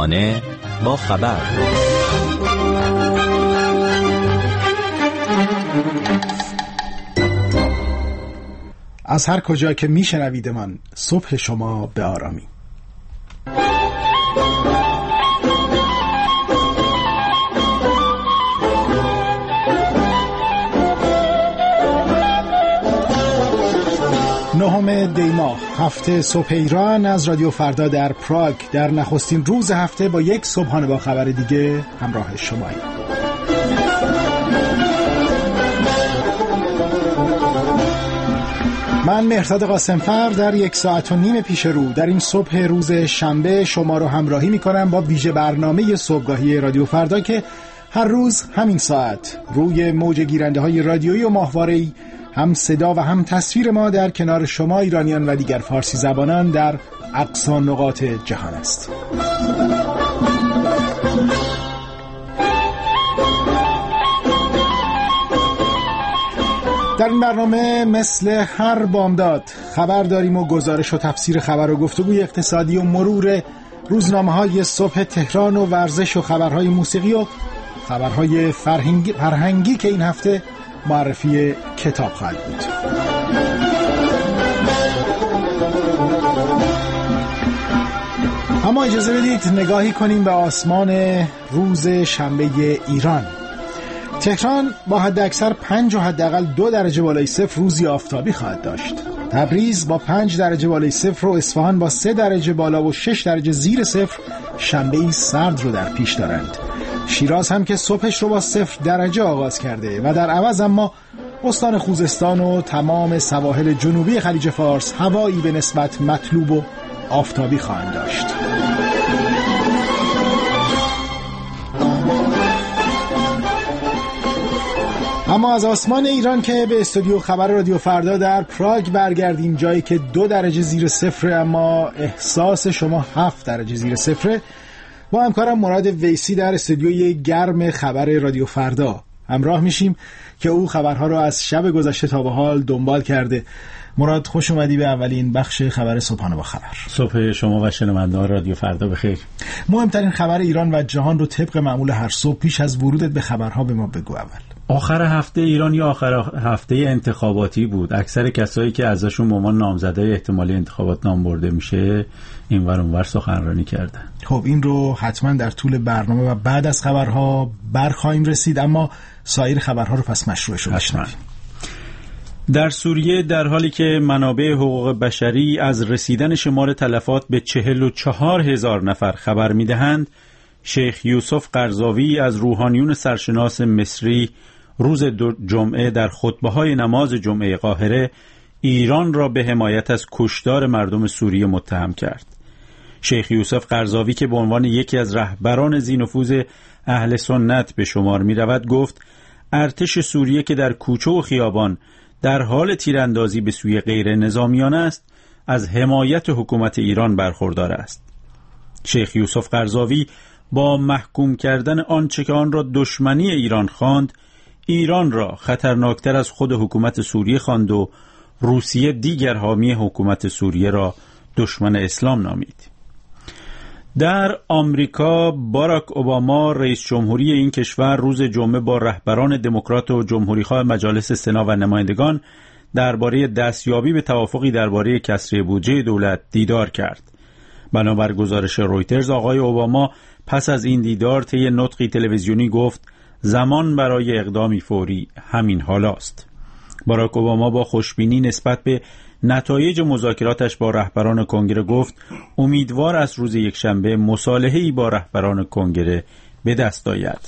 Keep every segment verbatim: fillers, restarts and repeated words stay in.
صبحانه با خبر. از هر کجا که میشنوید من، صبح شما به آرامی. نهم دی ماه، هفته صبح ایران از رادیو فردا در پراگ در نخستین روز هفته با یک صبحانه با خبر دیگه همراه شماییم. من مهرداد قاسمفر در یک ساعت و نیم پیش رو در این صبح روز شنبه شما رو همراهی میکنم با ویژه برنامه صبحگاهی رادیو فردا که هر روز همین ساعت روی موج گیرنده های رادیویی و ماهواره‌ای هم صدا و هم تصویر ما در کنار شما ایرانیان و دیگر فارسی زبانان در اقصی نقاط جهان است. در این برنامه مثل هر بامداد خبر داریم و گزارش و تفسیر خبر و گفتگوی اقتصادی و مرور روزنامه‌های صبح تهران و ورزش و خبرهای موسیقی و خبرهای فرهنگی, فرهنگی که این هفته معرفی کتاب خواهد بود. اما اجازه بدید نگاهی کنیم به آسمان روز شنبه ایران. تهران با حد اکثر پنج و حداقل دو درجه بالای صفر روزی آفتابی خواهد داشت. تبریز با پنج درجه بالای صفر و اصفهان با سه درجه بالا و شش درجه زیر صفر شنبه‌ای سرد رو در پیش دارند. شیراز هم که صبحش رو با صفر درجه آغاز کرده و در عوض اما استان خوزستان و تمام سواحل جنوبی خلیج فارس هوایی به نسبت مطلوب و آفتابی خواهند داشت. اما از آسمان ایران که به استودیو خبر رادیو فردا در پراگ برگردیم، جایی که دو درجه زیر صفر اما احساس شما هفت درجه زیر صفره. با همکارم مراد ویسی در استودیوی گرم خبر رادیو فردا همراه میشیم که او خبرها رو از شب گذشته تا به حال دنبال کرده. مراد، خوش اومدی به اولین بخش خبر صبحانه با خبر. صبح شما و شنوندگان رادیو فردا بخیر. مهمترین خبر ایران و جهان رو طبق معمول هر صبح پیش از ورودت به خبرها به ما بگو. اول آخر هفته ایران یا آخر هفته انتخاباتی بود. اکثر کسایی که ازشون به عنوان نامزده احتمالی انتخابات نام برده میشه این ور اون ور سخنرانی کردن. خب این رو حتما در طول برنامه و بعد از خبرها برخواهیم رسید، اما سایر خبرها رو پس مشروعش رو بشنویم. در سوریه در حالی که منابع حقوق بشری از رسیدن شمار تلفات به چهل و چهار هزار نفر خبر میدهند، شیخ یوسف قرضاوی از روحانیون سرشناس مصری روز جمعه در خطبه‌های نماز جمعه قاهره ایران را به حمایت از کشتار مردم سوریه متهم کرد. شیخ یوسف قرضاوی که به عنوان یکی از رهبران ذی‌نفوذ اهل سنت به شمار می رود گفت ارتش سوریه که در کوچه و خیابان در حال تیراندازی به سوی غیر نظامیان است از حمایت حکومت ایران برخوردار است. شیخ یوسف قرضاوی با محکوم کردن آنچه که آن را دشمنی ایران خواند، ایران را خطرناکتر از خود حکومت سوریه خواند و روسیه دیگر حامی حکومت سوریه را دشمن اسلام نامید. در آمریکا باراک اوباما رئیس جمهوری این کشور روز جمعه با رهبران دموکرات و جمهوری‌خواه مجالس سنا و نمایندگان درباره دستیابی به توافقی درباره کسری بودجه دولت دیدار کرد. بنابر گزارش رویترز آقای اوباما پس از این دیدار طی نطقی تلویزیونی گفت زمان برای اقدامی فوری همین حالاست. باراک اوباما با خوشبینی نسبت به نتایج مذاکراتش با رهبران کنگره گفت امیدوار از روز یکشنبه مصالحه‌ای با رهبران کنگره به دست آید.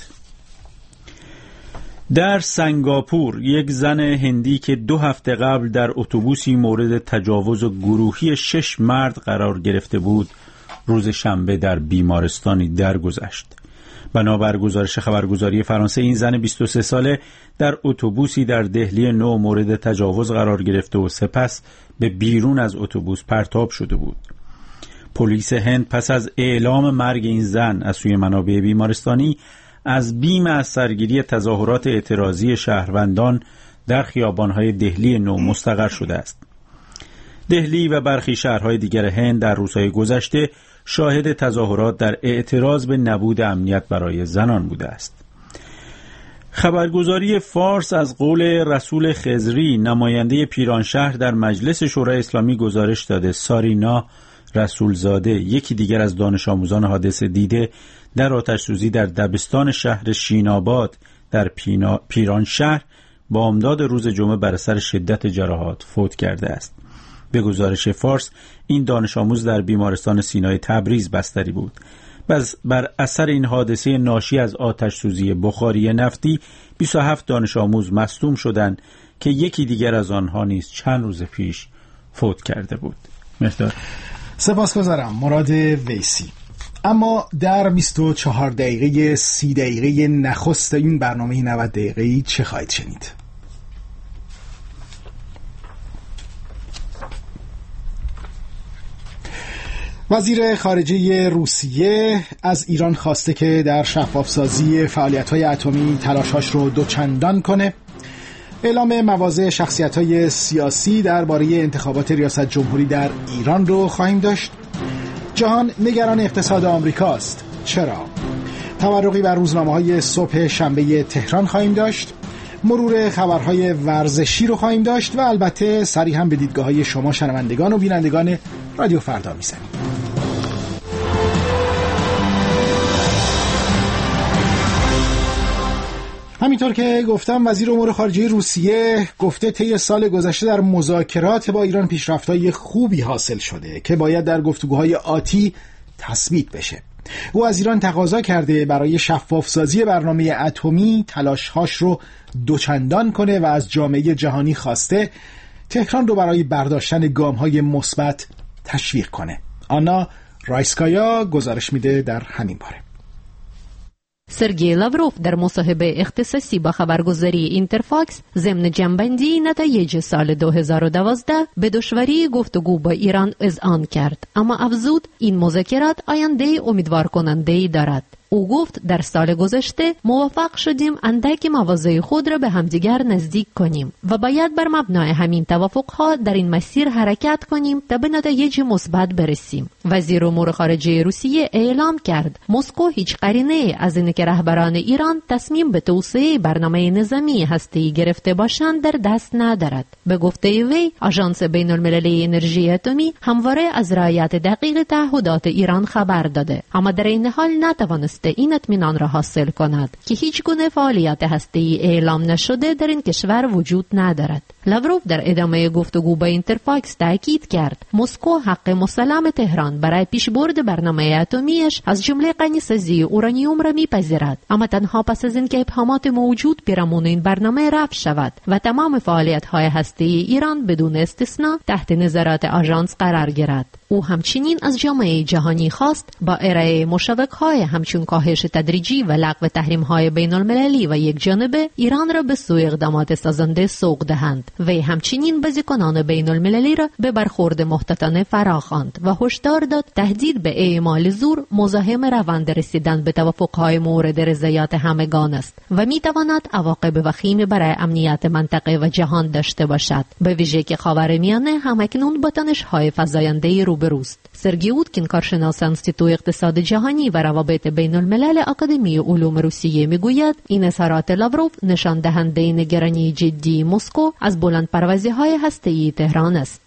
در سنگاپور یک زن هندی که دو هفته قبل در اتوبوسی مورد تجاوز گروهی شش مرد قرار گرفته بود روز شنبه در بیمارستانی درگذشت. بنابر گزارش خبرگزاری فرانسه این زن بیست و سه ساله در اتوبوسی در دهلی نو مورد تجاوز قرار گرفته و سپس به بیرون از اتوبوس پرتاب شده بود. پلیس هند پس از اعلام مرگ این زن از سوی منابع بیمارستانی از بیم از سرگیری تظاهرات اعتراضی شهروندان در خیابان‌های دهلی نو مستقر شده است. دهلی و برخی شهرهای دیگر هند در روزهای گذشته شاهد تظاهرات در اعتراض به نبود امنیت برای زنان بوده است. خبرگزاری فارس از قول رسول خضری نماینده پیرانشهر در مجلس شورای اسلامی گزارش داده سارینا رسولزاده، یکی دیگر از دانش آموزان حادثه دیده در آتش‌سوزی در دبستان شهر شیناباد در پیرانشهر با امداد روز جمعه بر اثر شدت جراحات فوت کرده است. به گزارش فارس این دانش آموز در بیمارستان سینای تبریز بستری بود. بر اثر این حادثه ناشی از آتش‌سوزی بخاری نفتی بیست و هفت دانش آموز مصدوم شدند که یکی دیگر از آنها نیز چند روز پیش فوت کرده بود. مهداد. سپاسگزارم مراد ویسی. اما در بیست و چهار دقیقه سی دقیقه نخست این برنامه نود دقیقه‌ای چه خواهید شنید؟ وزیر خارجه روسیه از ایران خواسته که در شفافسازی فعالیت‌های اتمی تلاش‌هاش رو دوچندان کنه. اعلام مواضع شخصیت‌های سیاسی درباره انتخابات ریاست جمهوری در ایران رو خواهیم داشت. جهان نگران اقتصاد آمریکاست. چرا؟ تورقی بر روزنامه‌های صبح شنبه تهران خواهیم داشت. مرور خبرهای ورزشی رو خواهیم داشت و البته سری هم به دیدگاه‌های شما شنوندگان و بینندگان رادیو فردا می‌زنیم. همینطور که گفتم وزیر امور خارجه روسیه گفته طی سال گذشته در مذاکرات با ایران پیشرفت‌های خوبی حاصل شده که باید در گفتگوهای آتی تثبیت بشه. او از ایران تقاضا کرده برای شفافسازی برنامه اتمی تلاش‌هاش رو دوچندان کنه و از جامعه جهانی خواسته تهران رو برای برداشتن گام‌های مثبت تشویق کنه. آنا رایسکایا گزارش میده در همین باره. سرگئی لاوروف در مصاحبه اختصاصی با خبرگزاری اینترفاکس ضمن جنبندی نتایج سال دو هزار و دوازده به دشواری گفتگو با ایران اذعان کرد، اما افزود این مذاکرات آینده امیدوار کننده دارد. او گفت در سال گذشته موفق شدیم اندک مواضع خود را به همدیگر نزدیک کنیم و باید بر مبنای همین توافقها در این مسیر حرکت کنیم تا به نتایج مثبت برسیم. وزیر امور خارجه روسیه اعلام کرد مسکو هیچ قرینه از این که رهبران ایران تصمیم به توسعه برنامه نظامی هسته‌ای گرفته باشند در دست ندارد. به گفته وی آژانس بین‌المللی انرژی اتمی همواره از رعایت دقیق تعهدات ایران خبر داده، اما در این حال نتوانست این اطمینان را حاصل کند که هیچ گونه فعالیت هسته‌ای اعلام نشده در این کشور وجود ندارد. لاوروف در ادامه گفتگو با اینترفاکس تاکید کرد مسکو حق مسلم تهران برای پیشبرد برنامه اتمیش از جمله غنی‌سازی اورانیوم را میپذیرد، اما تنها پس از اینکه ابهامات موجود پیرامون این برنامه رفع شود و تمام فعالیت‌های هسته‌ای ایران بدون استثنا تحت نظارت آژانس قرار گیرد. او همچنین از جامعه جهانی خواست با ارائه مشوق‌های همچون کاهش تدریجی و لغو تحریم‌های بین‌المللی و یک جانبه ایران را به سوی اقدامات سازنده سوق دهند. وی همچنین بازیکنان بین‌المللی را به برخورد محتاطانه فراخواند و هشدار داد تهدید به اعمال زور مزاحم روند رسیدن به توافق‌های مورد رضایت همگان است و می‌تواند عواقب وخیمی برای امنیت منطقه و جهان داشته باشد، به ویژه که خاورمیانه همکنون با تنش‌های فزاینده روبروست. سرگئی اوتکین کارشناس انستیتو اقتصاد جهانی و روابط بین الملل آکادمی علوم روسیه میگوید این اظهارات لاوروف نشان دهنده نگرانی جدی مسکو از بلند پروازی های هسته‌ای تهران است.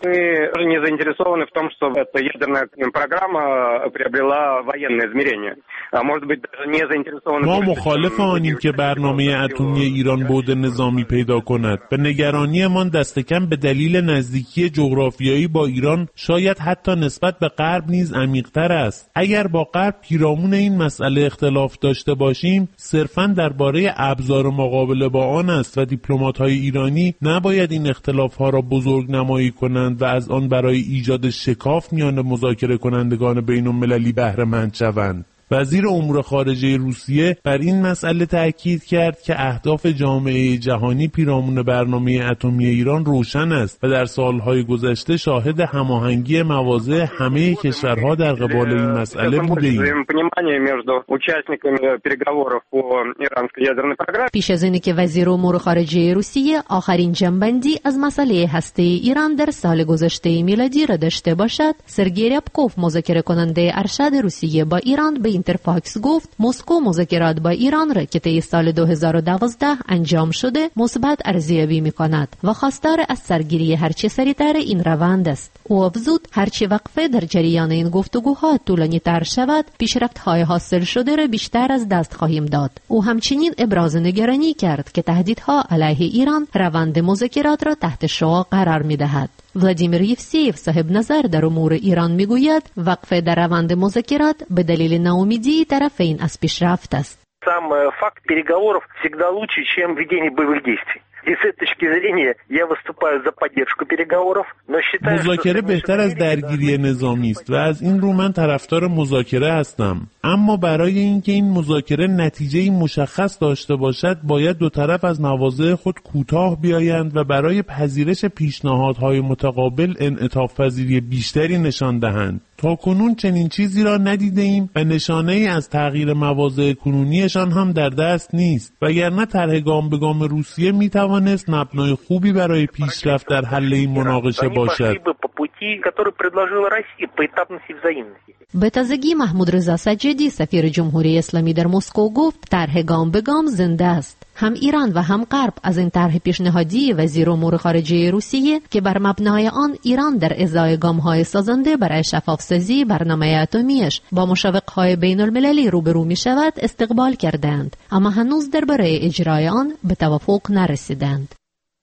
ما مخالف آنیم که برنامه اتمی ایران بعد نظامی پیدا کند. به نگرانیمان دست کم به دلیل نزدیکی جغرافیایی با ایران شاید حتی نسبت به غرب نیز عمیق‌تر است. اگر با غرب پیرامون این مسئله اختلاف داشته باشیم صرفاً درباره ابزار مقابله با آن است و دیپلمات‌های ایرانی نباید این اختلاف‌ها را بزرگ نمایی کنند و از آن برای ایجاد شکاف میان مذاکره کنندگان بین‌المللی بهره مند شوند. وزیر امور خارجه روسیه بر این مسئله تاکید کرد که اهداف جامعه جهانی پیرامون برنامه اتمی ایران روشن است و در سالهای گذشته شاهد هماهنگی مواضع همه کشورها در قبال این مسئله بودیم. پیش از اینکه وزیر امور خارجه روسیه آخرین جنبندی از مسئله هسته ایران در سال گذشته میلادی را داشته باشد، سرگئی ریابکوف مذاکره کننده ارشد روسیه با ایران به اینترفاکس گفت مسکو مذاکرات با ایران را که طی سال دو هزار و دوازده انجام شده مثبت ارزیابی می‌کند و خواستار از سرگیری هرچه سریعتر این روند است. او افزود هرچی وقفه در جریان این گفتگوها طولانی‌تر شود، پیشرفت‌های حاصل شده را بیشتر از دست خواهیم داد. او همچنین ابراز نگرانی کرد که تهدیدها علیه ایران روند مذاکرات را تحت شعاع قرار می‌دهد. ولادیمیر یفسیف صاحب نظر در امور ایران میگوید وقفه در روند مذاکرات به دلیل ناامیدی طرفین از پیشرفت است. Сам факт переговоров всегда лучше, чем ведение боевых действий. И с этой точки зрения я выступаю за поддержку переговоров, но считаю, مذاکره بهتر از درگیری نظامی است و از این رو من طرفدار مذاکره هستم. اما برای اینکه این مذاکره نتیجه مشخص داشته باشد، باید دو طرف از مواضع خود کوتاه بیایند و برای پذیرش پیشنهادهای متقابل انعطاف پذیری بیشتری نشان دهند. تا کنون چنین چیزی را ندیده ایم و نشانه ای از تغییر مواضع کنونیشان هم در دست نیست، وگرنه طرح گام به گام روسیه می توانست مبنای خوبی برای پیشرفت در حل این مناقشه باشد. به تازگی محمود رضا سجادی سفیر جمهوری اسلامی در مسکو گفت طرح گام به گام زنده است. هم ایران و هم غرب از این طرح پیشنهادی وزیر امور خارجه روسیه که بر مبنای آن ایران در ازای گام‌های سازنده برای شفاف‌سازی برنامه اتمیش با مشوق‌های بین‌المللی روبرو می‌شود استقبال کردند، اما هنوز درباره اجرای آن به توافق نرسیدند.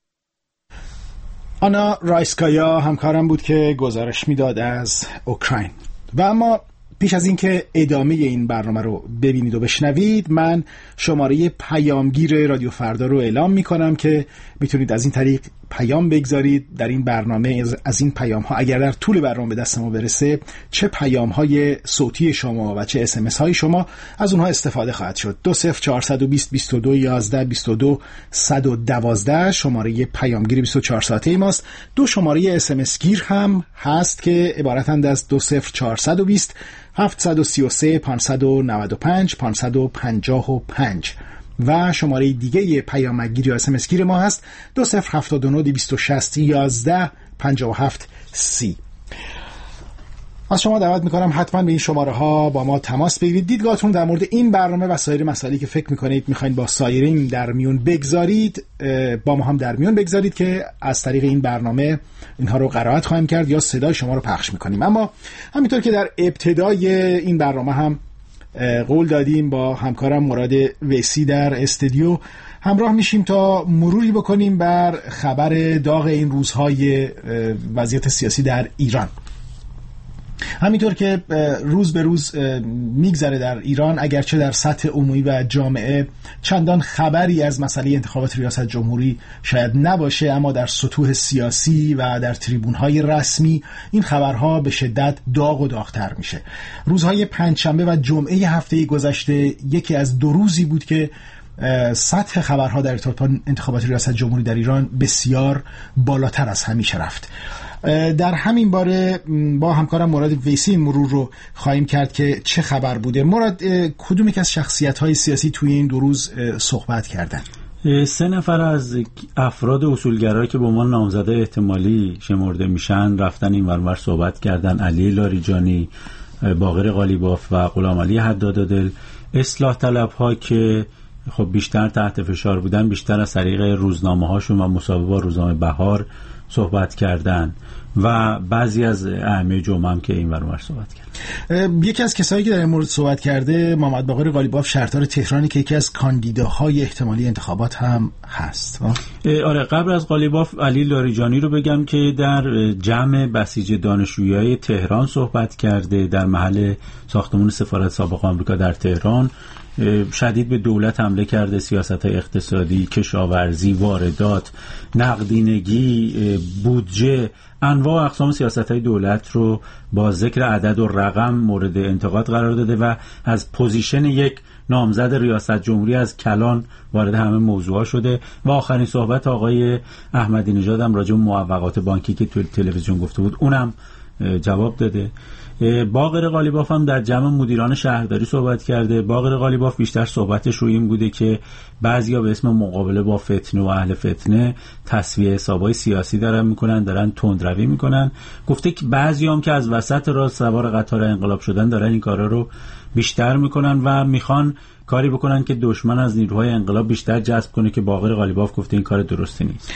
آنا رایسکایا همکارم بود که گزارش میداد از اوکراین. و اما پیش از اینکه ادامه این برنامه رو ببینید و بشنوید، من شماره پیامگیر رادیو فردا رو اعلام میکنم که میتونید از این طریق پیام بگذارید در این برنامه. از این پیام ها اگر در طول برنامه به دست ما برسه، چه پیام های صوتی شما و چه اس ام اس های شما، از اونها استفاده خواهد شد. دو صفر چهارصد و بیست بیست و دو یازده بیست و دو صد و دوازده شماره پیامگیر بیست و چهار ساعته ماست. دو شماره اس ام اس گیر هم هست که عبارتند از دو صفر چهارصد و بیست هفتصد و سی و سه پانصد و نود و پنج پانصد و پنجاه و پنج و شماره دیگه پیامگیر یا اس ام اس گیر ما هست دو صفر هفتاد و نه دویست و شصت یازده پنجاه و هفت سی. از شما دعوت میکنم حتما به این شماره ها با ما تماس بگیرید، دیدگاهتون در مورد این برنامه و سایر مسائلی که فکر میکنید میخواین با سایرین در میون بگذارید با ما هم در میون بگذارید که از طریق این برنامه اینها رو قرائت خواهیم کرد یا صدای شما رو پخش میکنیم. اما همینطور که در ابتدای این برنامه هم قول دادیم با همکارم مراد ویسی در استودیو همراه میشیم تا مروری بکنیم بر خبر داغ این روزهای وضعیت سیاسی در ایران. همینطور که روز به روز میگذره در ایران، اگرچه در سطح عمومی و جامعه چندان خبری از مسئله انتخابات ریاست جمهوری شاید نباشه، اما در سطوح سیاسی و در تریبون‌های رسمی این خبرها به شدت داغ و داغ‌تر میشه. روزهای پنجشنبه و جمعه هفته گذشته یکی از دو روزی بود که سطح خبرها در ارتباط با انتخابات ریاست جمهوری در ایران بسیار بالاتر از همیشه رفت. در همین باره با همکارم مراد ویسی مرور رو خواهیم کرد که چه خبر بوده. مراد، کدوم یک از شخصیت‌های سیاسی توی این دو روز صحبت کردن؟ سه نفر از افراد اصولگرایی که به عنوان نامزده احتمالی شمرده میشن رفتن این ورور صحبت کردن. علی لاریجانی، باقر قالیباف و غلامعلی حدادادل. اصلاح طلب‌ها که خب بیشتر تحت فشار بودن، بیشتر از طریق روزنامه‌هاشون و مصاحبه با روزنامه بهار صحبت کردن و بعضی از ائمه جمعه هم که این ورور صحبت کرد. یکی از کسایی که در این مورد صحبت کرده محمد باقر قالیباف، شهردار تهرانی که یکی از کاندیداهای احتمالی انتخابات هم هست. آره، قبل از قالیباف علی لاریجانی رو بگم که در جمع بسیج دانشجویای تهران صحبت کرده در محل ساختمان سفارت سابق آمریکا در تهران. شدید به دولت حمله کرده، سیاست‌های اقتصادی، کشاورزی، واردات، نقدینگی، بودجه، انواع اقسام سیاست‌های دولت رو با ذکر عدد و رقم مورد انتقاد قرار داده و از پوزیشن یک نامزد ریاست جمهوری از کلان وارد همه موضوعا شده. و آخرین صحبت آقای احمدی نژاد هم راجع به مووقات بانکی که تو تلویزیون گفته بود اونم جواب داده. باقر قالیباف هم در جمع مدیران شهرداری صحبت کرده. باقر قالیباف بیشتر صحبتش رو این بوده که بعضیا به اسم مقابله با فتنه و اهل فتنه تسویه حسابای سیاسی دارن میکنن، دارن تندروی میکنن. گفته که بعضیا هم که از وسط راه سوار قطار انقلاب شدن دارن این کارا رو بیشتر میکنن و میخوان کاری بکنن که دشمن از نیروهای انقلاب بیشتر جذب کنه که باقر قالیباف گفته این کار درستی نیست.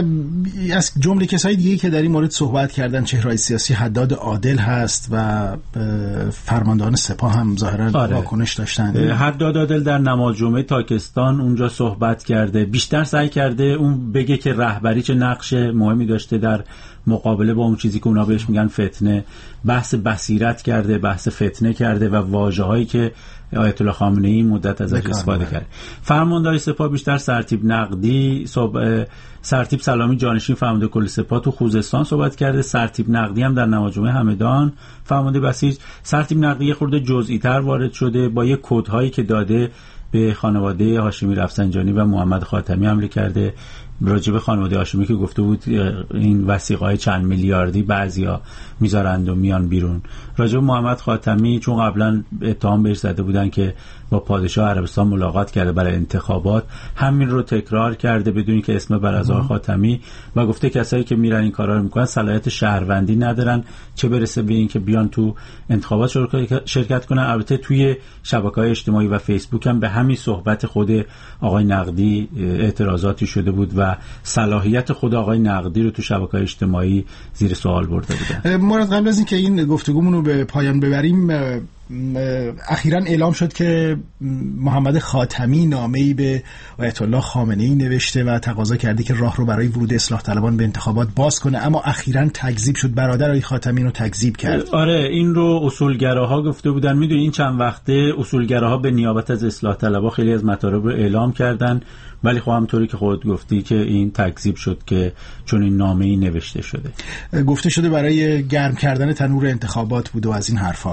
از جمله کسای دیگه که در این مورد صحبت کردن چهره‌های سیاسی حداد عادل هست و فرماندهان سپاه هم ظاهرا آره. واکنش داشتن. حداد عادل در نماز جمعه تاکستان اونجا صحبت کرده، بیشتر سعی کرده اون بگه که رهبری چه نقش مهمی داشته در مقابله با اون چیزی که اونا بهش میگن فتنه. بحث بصیرت کرده، بحث فتنه کرده و واژه‌هایی که آیت الله خامنه‌ای مدت ازش استفاده کرد. فرماندار سپاه بیشتر سرتیپ نقدی صبح سرتیپ سلامی جانشین فرمانده کل سپاه تو خوزستان صحبت کرده. سرتیپ نقدی هم در نماز جمعه همدان فرمانده بسیج. سرتیپ نقدی یه خورده جزئی تر وارد شده، با یه کدهایی که داده به خانواده هاشمی رفسنجانی و محمد خاتمی حمله کرده. راجع به خانواده هاشمی که گفته بود این وثیقه‌های چند میلیاردی بعضیا میذارند و میان بیرون. راجع به محمد خاتمی چون قبلا اتهام بهش زده بودن که با پادشاه عربستان ملاقات کرده برای انتخابات، همین رو تکرار کرده بدون که اسم برازار خاتمی و گفته کسایی که میرن این کارا رو میکنن صلاحیت شهروندی ندارن، چه برسه به این که بیان تو انتخابات شرکت کنن. البته توی شبکه‌های اجتماعی و فیسبوک هم به همین صحبت خود آقای نقدی اعتراضاتی شده بود و صلاحیت خود آقای نقدی رو تو شبکه‌های اجتماعی زیر سوال برده بودن. مراد قبل از این که این گفتگومون رو به پایان ببریم، اخیراً اعلام شد که محمد خاتمی نامه‌ای به آیت الله خامنه‌ای نوشته و تقاضا کرده که راه رو برای ورود اصلاح طلبان به انتخابات باز کنه، اما اخیراً تکذیب شد. برادر آقای خاتمی رو تکذیب کرد. آره این رو اصولگراها گفته بودن. میدونی این چند وقته اصولگراها به نیابت از اصلاح طلبها خیلی از مطالب رو اعلام کردن، ولی خب همونطوری که خودت گفتی که این تکذیب شد که چون این نامه‌ای نوشته شده. گفته شده برای گرم کردن تنور انتخابات بود و از این حرفا.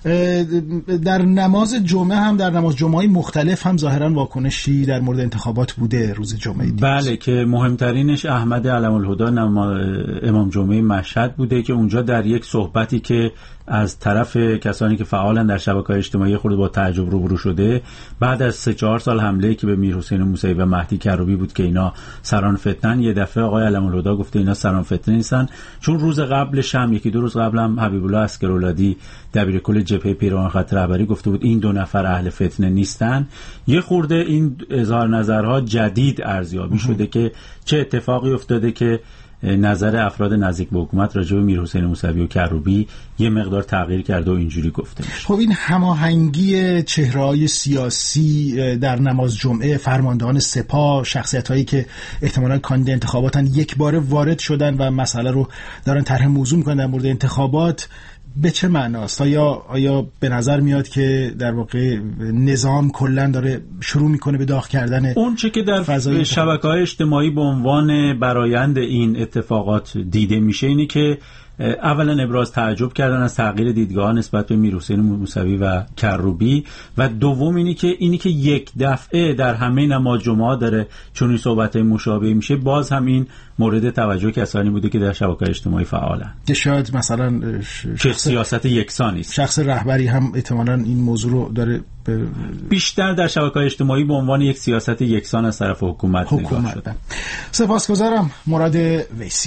در نماز جمعه هم در نماز جمعه‌های مختلف هم ظاهراً واکنشی در مورد انتخابات بوده روز جمعه دیروز. بله که مهمترینش احمد علم الهدی امام جمعه مشهد بوده که اونجا در یک صحبتی که از طرف کسانی که فعالن در شبکه‌های اجتماعی خود با تعجب روبرو شده، بعد از سه چهار سال حمله که به میرحسین موسوی و مهدی کروبی بود که اینا سران فتنن، یه دفعه آقای علم الهدی گفته اینا سران فتنه نیستن، چون روز قبلش هم یکی دو روز قبل هم حبیب الله عسکرولادی دبیرکل جبهه پیروان خط رهبری گفته بود این دو نفر اهل فتنه نیستن. یه خورده این اظهار نظرها جدید ارزیابی شده که چه اتفاقی افتاده که نظر افراد نزدیک به حکومت راجع به میرحسین موسوی و کروبی یه مقدار تغییر کرده و اینجوری گفته میشه. خب این هماهنگی چهره‌های سیاسی در نماز جمعه، فرماندهان سپاه، شخصیت‌هایی که احتمالاً کاندید انتخاباتن یک باره وارد شدن و مسئله رو دارن طرح موضوع می‌کنن در مورد انتخابات، به چه معناست؟ آیا آیا به نظر میاد که در واقع نظام کلا داره شروع میکنه به داغ کردن اون چه که در شبکه‌های اجتماعی به عنوان برآیند این اتفاقات دیده میشه اینی که اولا ابراز تعجب کردن از تغییر دیدگاه نسبت به میرحسین موسوی و کروبی و دوم اینی که اینی که یک دفعه در همه نماز جمعه داره چون این صحبت‌های مشابه میشه، باز هم این مورد توجه کسانی بوده که در شبکه‌های اجتماعی فعالن. که شاید مثلا که سیاست یکسانی است. شخص رهبری هم احتمالاً این موضوع رو داره ب... بیشتر در شبکه‌های اجتماعی به عنوان یک سیاست یکسان از طرف حکومت, حکومت نگاه شده. سپاسگزارم مراد ویسی.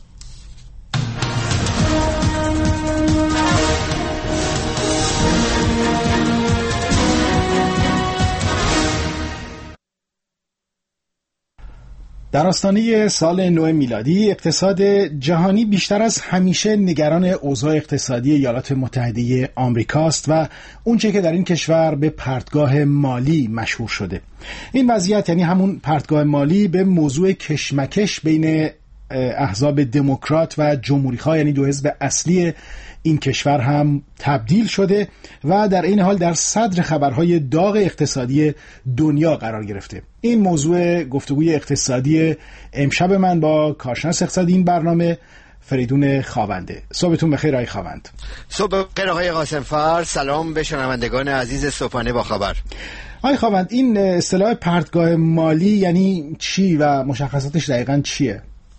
در آستانه سال نو میلادی اقتصاد جهانی بیشتر از همیشه نگران اوضاع اقتصادی ایالات متحده آمریکاست و اونچه که در این کشور به پرتگاه مالی مشهور شده. این وضعیت یعنی همون پرتگاه مالی به موضوع کشمکش بین احزاب دموکرات و جمهوری‌خواه، یعنی دو حزب اصلی این کشور هم تبدیل شده و در این حال در صدر خبرهای داغ اقتصادی دنیا قرار گرفته. این موضوع گفتگوی اقتصادی امشب من با کارشناس اقتصادی این برنامه، فریدون خاونده. صبحتون بخیر آقای خاوند. صبح بخیر آقای قاسمفر. سلام به شنوندگان عزیز صبحانه با خبر. آقای خاوند، این اصطلاح پرتگاه مالی یعنی چی و مشخصاتش دقیقاً چیه؟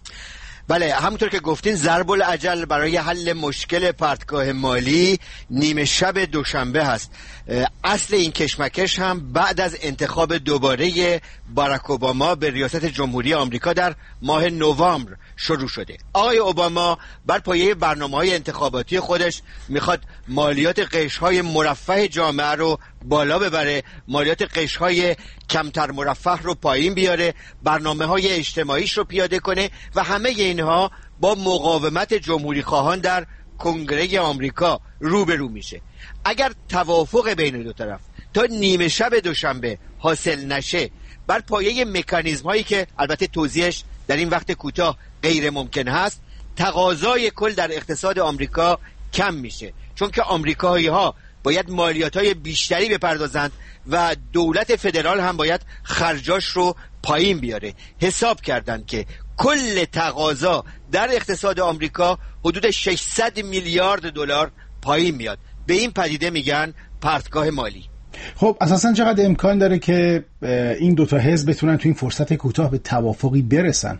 بله، همونطور که گفتین ضرب العجل برای حل مشکل پرتگاه مالی نیمه شب دوشنبه هست. اصل این کشمکش هم بعد از انتخاب دوباره باراک اوباما به ریاست جمهوری آمریکا در ماه نوامبر شروع شده. آقای اوباما بر پایه برنامه‌های انتخاباتی خودش میخواد مالیات قشرهای مرفه جامعه رو بالا ببره، مالیات قشرهای کمتر مرفه رو پایین بیاره، برنامه‌های اجتماعیش رو پیاده کنه و همه اینها با مقاومت جمهوری خواهان در کنگره آمریکا روبرو میشه. اگر توافق بین دو طرف تا نیمه شب دوشنبه حاصل نشه، بر پایه مکانیزم هایی که البته توضیحش در این وقت کوتاه غیر ممکن هست، تقاضای کل در اقتصاد آمریکا کم میشه، چون که آمریکایی ها باید مالیات های بیشتری بپردازند و دولت فدرال هم باید خرجاش رو پایین بیاره. حساب کردن که کل تقاضا در اقتصاد آمریکا حدود ششصد میلیارد دلار پایین میاد. به این پدیده میگن پرتگاه مالی. خب اساساً چقدر امکان داره که این دوتا حزب بتونن تو این فرصت کوتاه به توافقی برسن؟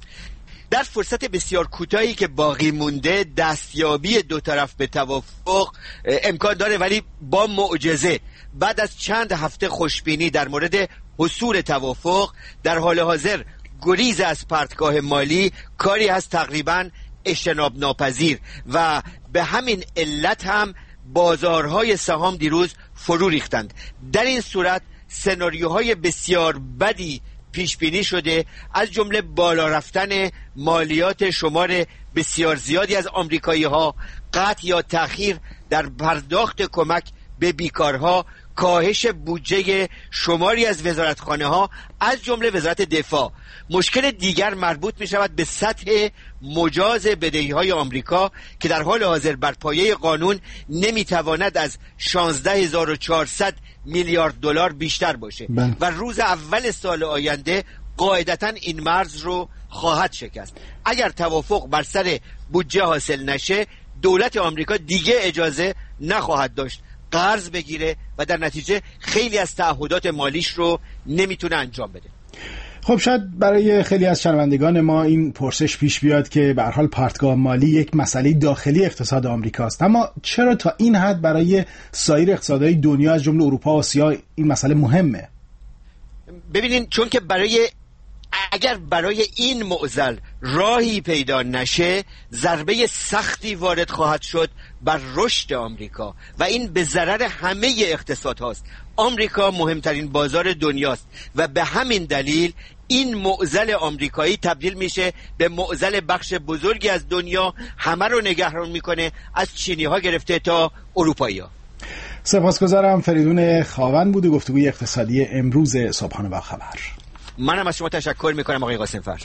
در فرصت بسیار کوتاهی که باقی مونده دستیابی دو طرف به توافق امکان داره، ولی با معجزه. بعد از چند هفته خوشبینی در مورد حصول توافق، در حال حاضر گریز از پرتگاه مالی کاری هست تقریباً اجتناب ناپذیر و به همین علت هم بازارهای سهام دیروز فرو ریختند. در این صورت سناریوهای بسیار بدی پیش بینی شده، از جمله بالا رفتن مالیات شمار بسیار زیادی از آمریکایی ها، قطع یا تأخیر در پرداخت کمک به بیکارها، کاهش بودجه شماری از وزارتخانه ها از جمله وزارت دفاع. مشکل دیگر مربوط می شود به سطح مجاز بدهی های آمریکا که در حال حاضر بر پایه قانون نمی تواند از شانزده هزار و چهارصد میلیارد دلار بیشتر باشه بل. و روز اول سال آینده قاعدتاً این مرز رو خواهد شکست. اگر توافق بر سر بودجه حاصل نشه، دولت آمریکا دیگه اجازه نخواهد داشت قرض بگیره و در نتیجه خیلی از تعهدات مالیش رو نمیتونه انجام بده. خب شاید برای خیلی از شنوندگان ما این پرسش پیش بیاد که به هر حال پرتگاه مالی یک مسئله داخلی اقتصاد آمریکاست، اما چرا تا این حد برای سایر اقتصادهای دنیا از جمله اروپا و آسیا این مسئله مهمه؟ ببینین، چون که برای اگر برای این معضل راهی پیدا نشه، ضربه سختی وارد خواهد شد بر رشد آمریکا و این به ضرر همه اقتصادهاست. آمریکا مهمترین بازار دنیاست و به همین دلیل این معضل آمریکایی تبدیل میشه به معضل بخش بزرگی از دنیا، همه رو نگهداری میکنه، از چینی ها گرفته تا اروپایی ها. سپاسگزارم. فریدون خاوند بود گفتگوی اقتصادی امروز صبحانه با خبر. منم از شما تشکر میکنم آقای قاسمفر.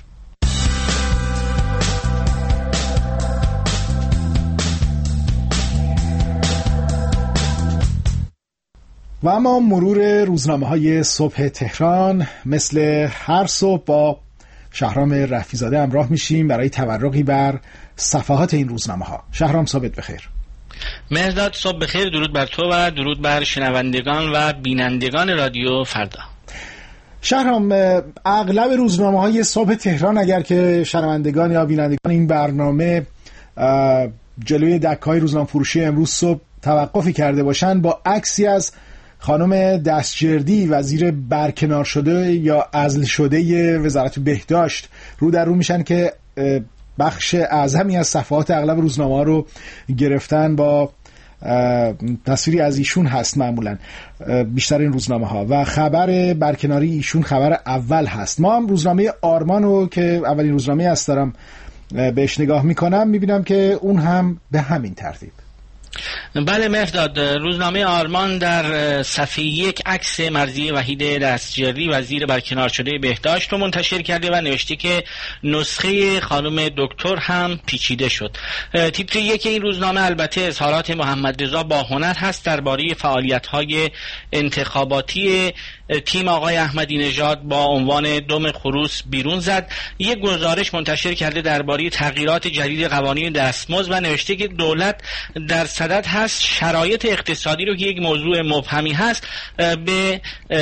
و اما مرور روزنامه های صبح تهران. مثل هر صبح با شهرام رفیزاده همراه میشیم برای تورقی بر صفحات این روزنامه ها. شهرام، صبحت بخیر. مهرداد، صبح بخیر. درود بر تو و درود بر شنوندگان و بینندگان رادیو فردا. شهرام، اغلب روزنامه های صبح تهران اگر که شنوندگان یا بینندگان این برنامه جلوی دکه‌های روزنامه فروشی امروز صبح توقفی کرده باشن، با عکسی از خانم دستجردی وزیر برکنار شده یا عزل شده وزارت بهداشت رو در رو میشن که بخش اعظمی از صفحات اغلب روزنامه ها رو گرفتن. با تصویری از ایشون هست معمولا بیشتر این روزنامه ها و خبر برکناری ایشون خبر اول هست. ما هم روزنامه آرمان رو که اولین روزنامه هست دارم بهش نگاه میکنم، میبینم که اون هم به همین ترتیب. بله مهرداد، روزنامه آرمان در صفحه یک عکس مرضیه وحید دستجردی وزیر برکنار شده بهداشت رو منتشر کرده و نوشته که نسخه خانم دکتر هم پیچیده شد. تیتر یک این روزنامه البته اظهارات محمد رضا باهنر هست درباره فعالیت‌های انتخاباتی تیم آقای احمدی نژاد با عنوان دم خروس بیرون زد. یک گزارش منتشر کرده درباره تغییرات جدید قوانین دستمزد و نوشته که دولت در صدد هست شرایط اقتصادی رو که یک موضوع مبهمی هست به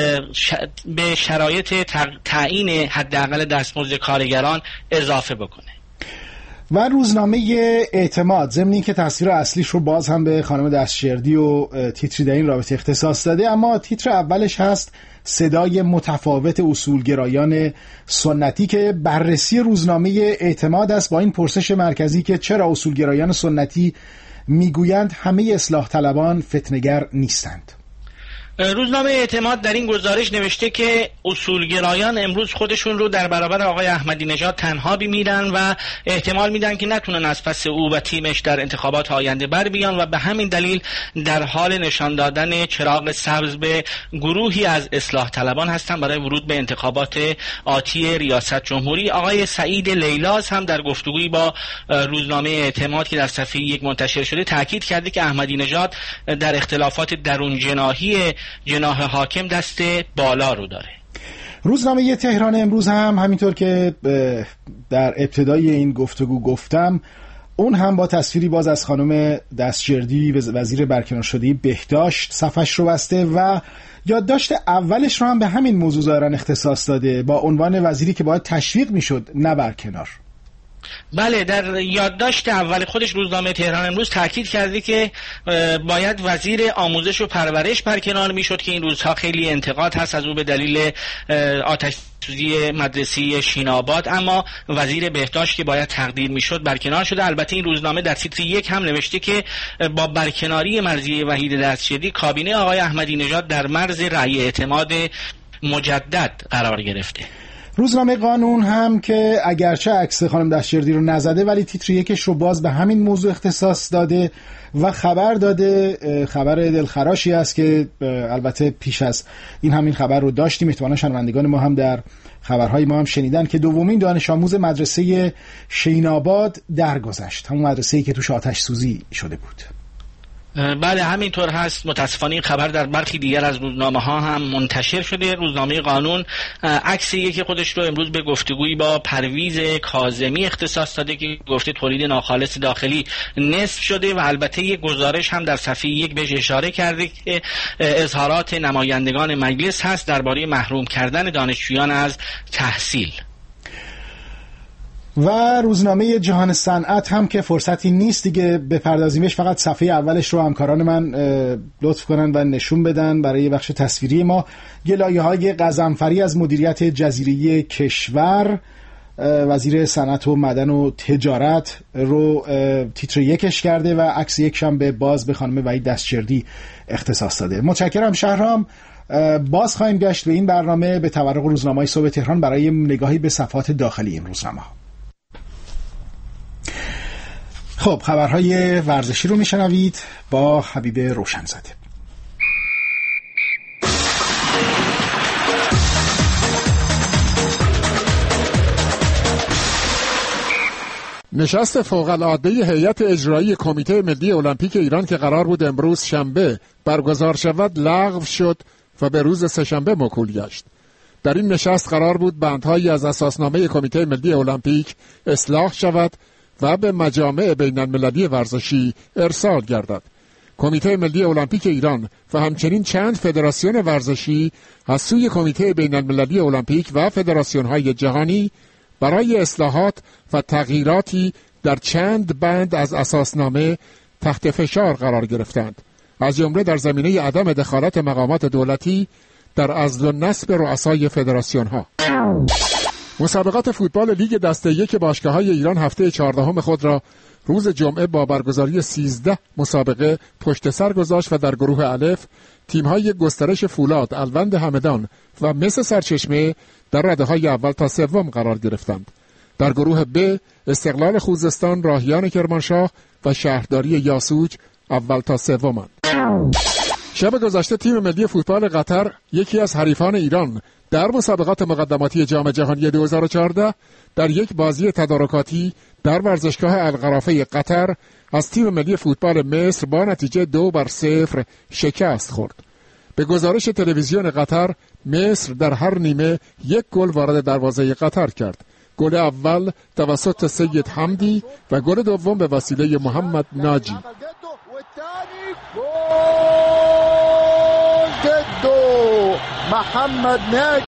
به شرایط تعیین حداقل دستمزد کارگران اضافه بکنه. و روزنامه اعتماد ضمن اینکه تصویر اصلیش رو باز هم به خانم دستجردی و تیتری در این رابطه اختصاص داده، اما تیتر اولش هست صدای متفاوت اصولگرایان سنتی که بررسی روزنامه اعتماد است با این پرسش مرکزی که چرا اصولگرایان سنتی میگویند همه اصلاح طلبان فتنه‌گر نیستند. روزنامه اعتماد در این گزارش نوشته که اصولگرایان امروز خودشون رو در برابر آقای احمدی نژاد تنها می‌بینن و احتمال میدن که نتونن از پس او و تیمش در انتخابات آینده بر بیان و به همین دلیل در حال نشان دادن چراغ سبز به گروهی از اصلاح طلبان هستن برای ورود به انتخابات آتی ریاست جمهوری. آقای سعید لیلاز هم در گفتگویی با روزنامه اعتماد که در صفحه یک منتشر شده تاکید کرده که احمدی نژاد در اختلافات درون جناحی جناح حاکم دست بالا رو داره. روزنامه تهران امروز هم همینطور که در ابتدای این گفتگو گفتم، اون هم با تصویری باز از خانم دستجردی وزیر برکنار شده بهداشت صفحش رو بسته و یادداشت اولش رو هم به همین موضوع ظاهرا اختصاص داده با عنوان وزیری که باید تشویق میشد نه برکنار. بله، در یادداشت اول خودش روزنامه تهران امروز تاکید کرده که باید وزیر آموزش و پرورش برکنار میشد که این روزها خیلی انتقاد هست از او به دلیل آتش سوزی مدرسه شیناباد، اما وزیر بهداشت که باید تقدیر میشد برکنار شده. البته این روزنامه در تیتر یک هم نوشته که با برکناری مرضیه وحید دستجردی کابینه آقای احمدی نژاد در مرز رأی اعتماد مجدد قرار گرفته. روزنامه قانون هم که اگرچه عکس خانم دستجردی رو نزده ولی تیتر یکش رو باز به همین موضوع اختصاص داده و خبر داده، خبر دلخراشی است که البته پیش از این همین خبر رو داشتیم، احتمالاً شنوندگان ما هم در خبرهای ما هم شنیدن که دومین دانش آموز مدرسه شیناباد درگذشت، همون مدرسه‌ای که توش آتش سوزی شده بود. بله همینطور هست. متاسفانه این خبر در برخی دیگر از روزنامه ها هم منتشر شده. روزنامه قانون عکس یکی خودش رو امروز به گفتگویی با پرویز کاظمی اختصاص داده که گفته تولید ناخالص داخلی نصف شده و البته یک گزارش هم در صفحه یک بهش اشاره کرده که اظهارات نمایندگان مجلس هست درباره محروم کردن دانشجویان از تحصیل. و روزنامه جهان صنعت هم که فرصتی نیست دیگه بپردازیمش، فقط صفحه اولش رو همکاران من لطف کنن و نشون بدن برای بخش تصویری ما. گلایه‌های غضنفری از مدیریت جزیره کشور، وزیر صنعت و معدن و تجارت رو تیتر یکش کرده و عکس یکش هم به باز به خانم وحید دستجردی اختصاص داده. متشکرم شهرام. باز خواهیم گشت به این برنامه به تورق روزنامه‌های صبح تهران برای نگاهی به صفحات داخلی این روزنامه‌ها. خب خبرهای ورزشی رو میشنوید با حبیب روشنزاده. نشست فوق‌العاده هیئت اجرایی کمیته ملی المپیک ایران که قرار بود امروز شنبه برگزار شود لغو شد و به روز سه‌شنبه موکول گشت. در این نشست قرار بود بندهایی از اساسنامه کمیته ملی المپیک اصلاح شود و به مجامع بین المللی ورزشی ارسال گردد. کمیته ملی المپیک ایران و همچنین چند فدراسیون ورزشی از سوی کمیته بین المللی المپیک و فدراسیون‌های جهانی برای اصلاحات و تغییراتی در چند بند از اساسنامه تحت فشار قرار گرفتند، از جمله در زمینه عدم دخالت مقامات دولتی در عزل و نصب رؤسای فدراسیون‌ها. مسابقات فوتبال لیگ دسته یک باشگاه‌های ایران هفته چهاردهم خود را روز جمعه با برگزاری سیزده مسابقه پشت سر گذاشت و در گروه الف تیم‌های گسترش فولاد، الوند همدان و مس سرچشمه در رده‌های اول تا سوم قرار گرفتند. در گروه ب استقلال خوزستان، راهیان کرمانشاه و شهرداری یاسوج اول تا سومند. شب گذشته تیم ملی فوتبال قطر، یکی از حریفان ایران در مسابقات مقدماتی جام جهانی دو هزار و چهارده، در یک بازی تدارکاتی در ورزشگاه القرافه قطر از تیم ملی فوتبال مصر با نتیجه دو بر صفر شکست خورد. به گزارش تلویزیون قطر، مصر در هر نیمه یک گل وارد دروازه قطر کرد. گل اول توسط سید حمدی و گل دوم به وسیله محمد ناجی. محمد ناجی